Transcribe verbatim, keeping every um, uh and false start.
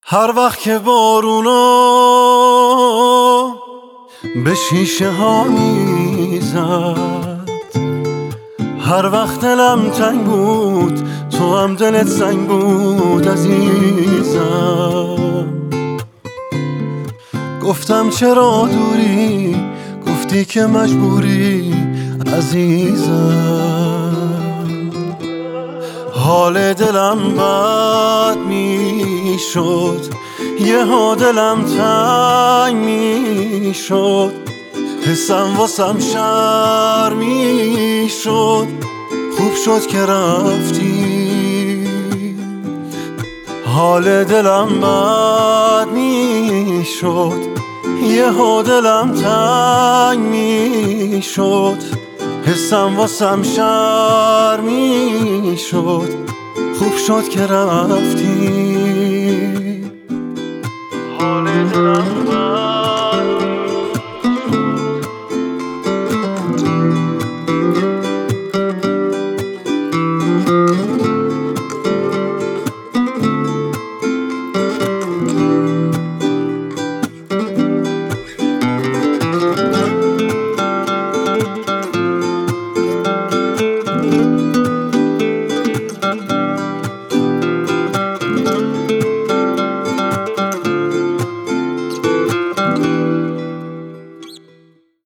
هر وقت که بارونا به شیشه ها میزد، هر وقت دلم تنگ بود تو هم دلت سنگ بود عزیزم. گفتم چرا دوری، گفتی که مجبوری عزیزم. حال دلم بد میشد، یه ها دلم تنگ میشد، حسم واسم شر میشد. خوب شد که رفتی، حال دلم بد میشد، یه ها دلم تنگ میشد، حسم واسم شر میشد. خوب شد که رفتی.